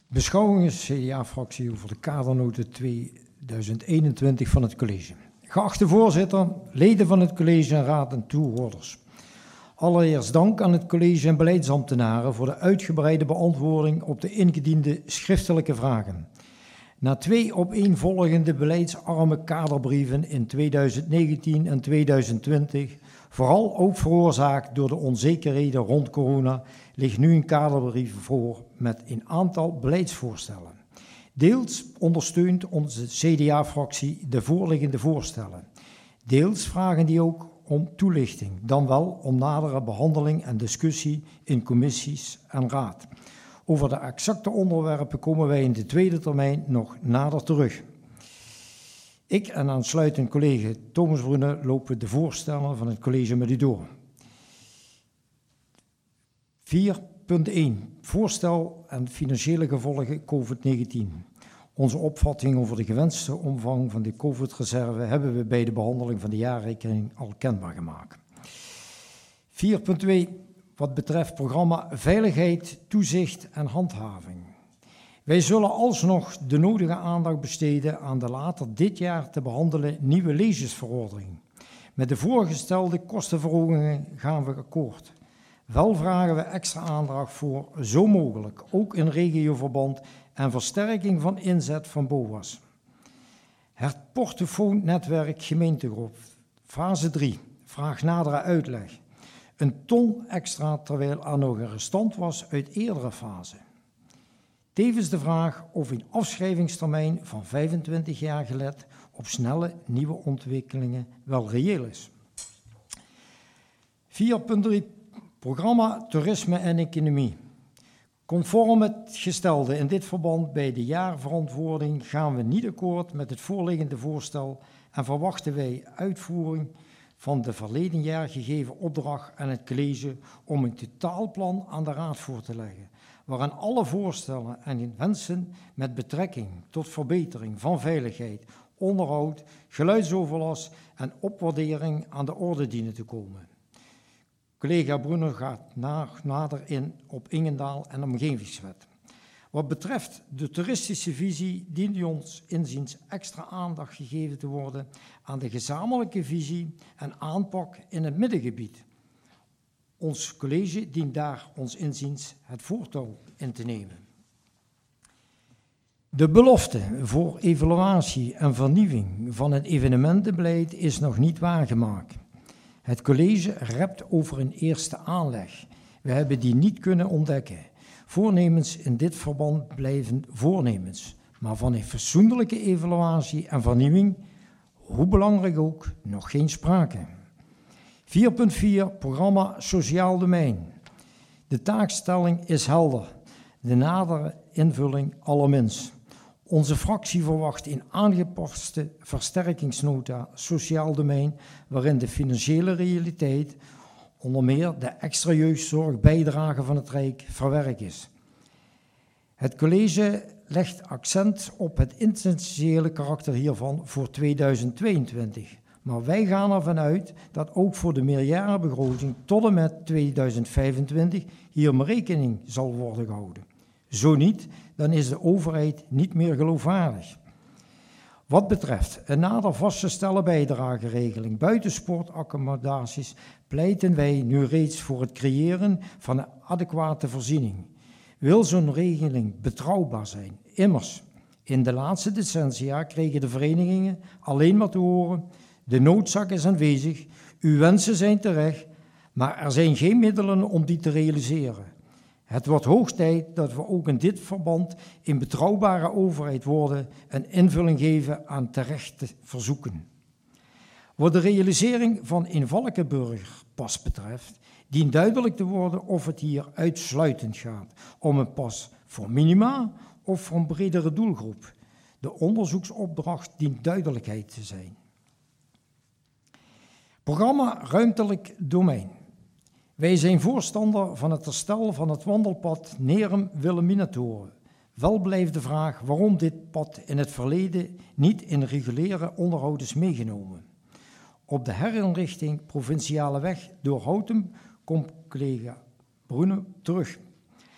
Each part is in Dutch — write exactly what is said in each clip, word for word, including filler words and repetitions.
Beschouwingen C D A-fractie over de kadernoten tweeduizend eenentwintig van het college. Geachte voorzitter, leden van het college en raad en toehoorders. Allereerst dank aan het college en beleidsambtenaren voor de uitgebreide beantwoording op de ingediende schriftelijke vragen. Na twee opeenvolgende beleidsarme kaderbrieven in tweeduizend negentien en tweeduizend twintig, vooral ook veroorzaakt door de onzekerheden rond corona, ligt nu een kaderbrief voor met een aantal beleidsvoorstellen. Deels ondersteunt onze C D A-fractie de voorliggende voorstellen. Deels vragen die ook om toelichting, dan wel om nadere behandeling en discussie in commissies en raad. Over de exacte onderwerpen komen wij in de tweede termijn nog nader terug. Ik en aansluitend collega Thomas Brune lopen de voorstellen van het college met u door. vier punt één. Voorstel en financiële gevolgen COVID negentien. Onze opvatting over de gewenste omvang van de COVID-reserve hebben we bij de behandeling van de jaarrekening al kenbaar gemaakt. vier punt twee. Wat betreft programma Veiligheid, Toezicht en Handhaving. Wij zullen alsnog de nodige aandacht besteden aan de later dit jaar te behandelen nieuwe legesverordening. Met de voorgestelde kostenverhogingen gaan we akkoord. Wel vragen we extra aandacht voor, zo mogelijk, ook in regioverband en versterking van inzet van B O A S. Het portofoonnetwerk gemeentegroep, fase drie, vraagt nadere uitleg. Een ton extra terwijl er nog een restant was uit eerdere fase. Tevens de vraag of een afschrijvingstermijn van vijfentwintig jaar gelet op snelle nieuwe ontwikkelingen wel reëel is. vier punt drie. Programma Toerisme en Economie. Conform het gestelde in dit verband bij de jaarverantwoording gaan we niet akkoord met het voorliggende voorstel en verwachten wij uitvoering van de verleden jaar gegeven opdracht aan het college om een totaalplan aan de raad voor te leggen, waarin alle voorstellen en wensen met betrekking tot verbetering van veiligheid, onderhoud, geluidsoverlast en opwaardering aan de orde dienen te komen. Collega Brunner gaat nader in op Ingendaal en omgevingswet. Wat betreft de toeristische visie dient ons inziens extra aandacht gegeven te worden aan de gezamenlijke visie en aanpak in het middengebied. Ons college dient daar ons inziens het voortouw in te nemen. De belofte voor evaluatie en vernieuwing van het evenementenbeleid is nog niet waargemaakt. Het college rept over een eerste aanleg. We hebben die niet kunnen ontdekken. Voornemens in dit verband blijven voornemens, maar van een fatsoenlijke evaluatie en vernieuwing, hoe belangrijk ook, nog geen sprake. vier punt vier. Programma Sociaal Domein. De taakstelling is helder, de nadere invulling allerminst. Onze fractie verwacht een aangepaste versterkingsnota Sociaal Domein, waarin de financiële realiteit, onder meer de extra jeugdzorgbijdrage van het Rijk, verwerkt is. Het college legt accent op het essentiële karakter hiervan voor tweeduizend tweeëntwintig. Maar wij gaan ervan uit dat ook voor de meerjarenbegroting tot en met tweeduizend vijfentwintig hier rekening zal worden gehouden. Zo niet, dan is de overheid niet meer geloofwaardig. Wat betreft een nader vast te stellen bijdrageregeling buitensportaccommodaties pleiten wij nu reeds voor het creëren van een adequate voorziening. Wil zo'n regeling betrouwbaar zijn? Immers, in de laatste decennia kregen de verenigingen alleen maar te horen: de noodzaak is aanwezig, uw wensen zijn terecht, maar er zijn geen middelen om die te realiseren. Het wordt hoog tijd dat we ook in dit verband in betrouwbare overheid worden en invulling geven aan terechte verzoeken. Wat de realisering van een Valkenburgerpas betreft, dient duidelijk te worden of het hier uitsluitend gaat om een pas voor minima of voor een bredere doelgroep. De onderzoeksopdracht dient duidelijkheid te zijn. Programma Ruimtelijk Domein. Wij zijn voorstander van het herstel van het wandelpad Nerum-Wilhelminatoren. Wel blijft de vraag waarom dit pad in het verleden niet in reguliere onderhoud is meegenomen. Op de herinrichting Provinciale Weg door Houten komt collega Brune terug.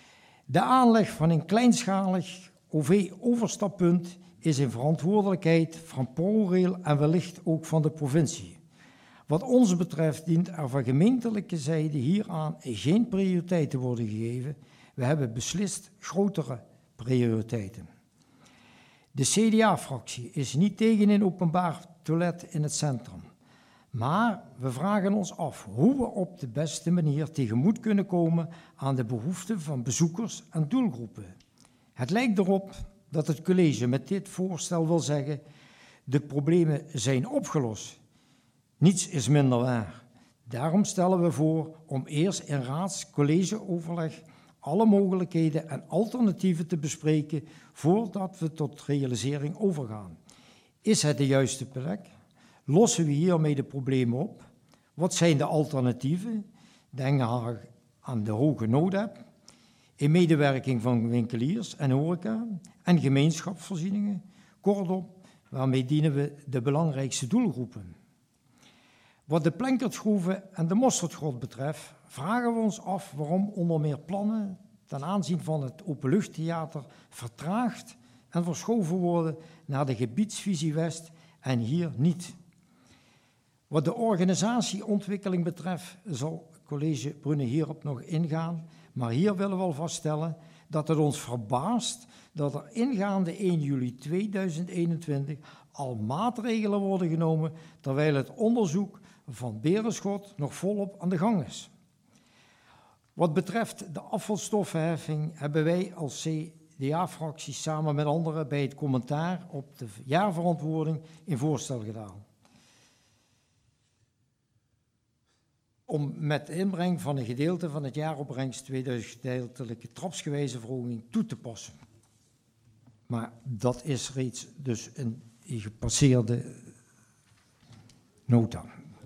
De aanleg van een kleinschalig O V-overstappunt is een verantwoordelijkheid van ProRail en wellicht ook van de provincie. Wat ons betreft dient er van gemeentelijke zijde hieraan geen prioriteit te worden gegeven. We hebben beslist grotere prioriteiten. De C D A-fractie is niet tegen een openbaar toilet in het centrum. Maar we vragen ons af hoe we op de beste manier tegemoet kunnen komen aan de behoeften van bezoekers en doelgroepen. Het lijkt erop dat het college met dit voorstel wil zeggen: de problemen zijn opgelost. Niets is minder waar. Daarom stellen we voor om eerst in raads-collegeoverleg alle mogelijkheden en alternatieven te bespreken voordat we tot realisering overgaan. Is het de juiste plek? Lossen we hiermee de problemen op? Wat zijn de alternatieven? Denk aan de hoge noodheb, in medewerking van winkeliers en horeca en gemeenschapsvoorzieningen. Kortom, waarmee dienen we de belangrijkste doelgroepen. Wat de Plenkertschroeven en de Mosterdgrot betreft, vragen we ons af waarom onder meer plannen ten aanzien van het openluchttheater vertraagd en verschoven worden naar de gebiedsvisie West en hier niet. Wat de organisatieontwikkeling betreft zal college Brune hierop nog ingaan, maar hier willen we al vaststellen dat het ons verbaast dat er ingaande één juli tweeduizend eenentwintig al maatregelen worden genomen terwijl het onderzoek van Berenschot nog volop aan de gang is. Wat betreft de afvalstoffenheffing hebben wij als C D A-fractie samen met anderen bij het commentaar op de jaarverantwoording een voorstel gedaan. Om met de inbreng van een gedeelte van het jaaropbrengst tweeduizend gedeeltelijke trapsgewijze verhoging toe te passen. Maar dat is reeds dus een gepasseerde nota.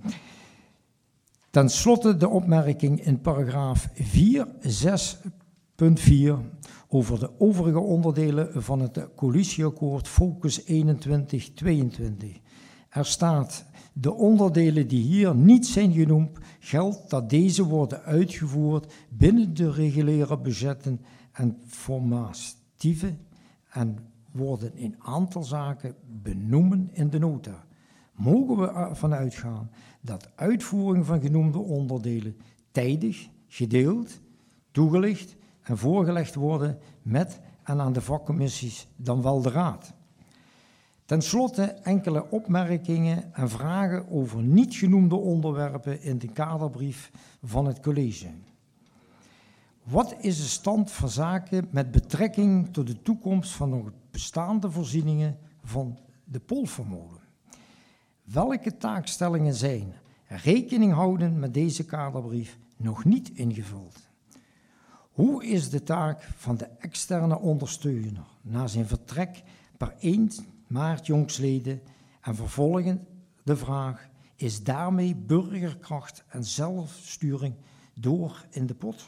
Ten slotte de opmerking in paragraaf vier zes punt vier over de overige onderdelen van het coalitieakkoord Focus eenentwintig tweeëntwintig. Er staat: de onderdelen die hier niet zijn genoemd, geldt dat deze worden uitgevoerd binnen de reguliere budgetten en formatieven en worden in aantal zaken benoemen in de nota. Mogen we ervan uitgaan dat uitvoering van genoemde onderdelen tijdig, gedeeld, toegelicht en voorgelegd worden met en aan de vakcommissies, dan wel de raad. Ten slotte enkele opmerkingen en vragen over niet genoemde onderwerpen in de kaderbrief van het college. Wat is de stand van zaken met betrekking tot de toekomst van nog bestaande voorzieningen van de Polvermolen? Welke taakstellingen zijn rekening houden met deze kaderbrief nog niet ingevuld? Hoe is de taak van de externe ondersteuner na zijn vertrek per één maart jongstleden en vervolgens de vraag: is daarmee burgerkracht en zelfsturing door in de pot?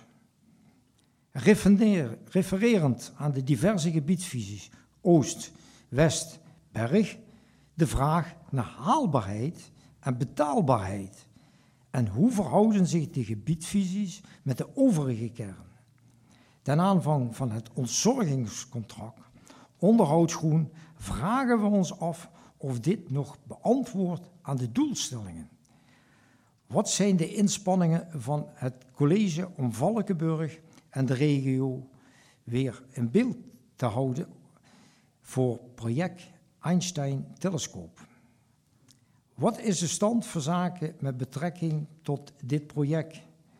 Refererend aan de diverse gebiedsvisies Oost, West, Berg, de vraag naar haalbaarheid en betaalbaarheid. En hoe verhouden zich de gebiedsvisies met de overige kern? Ten aanvang van het ontzorgingscontract onderhoudsgroen vragen we ons af of dit nog beantwoordt aan de doelstellingen. Wat zijn de inspanningen van het college om Valkenburg en de regio weer in beeld te houden voor project Einstein-telescoop? Wat is de stand van zaken met betrekking tot dit project?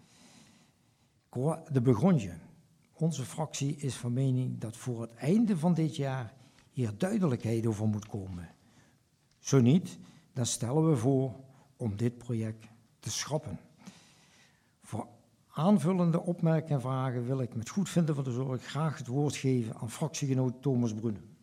De begrondje. Onze fractie is van mening dat voor het einde van dit jaar hier duidelijkheid over moet komen. Zo niet, dan stellen we voor om dit project te schrappen. Voor aanvullende opmerkingen en vragen wil ik met goedvinden van de zorg graag het woord geven aan fractiegenoot Thomas Brune.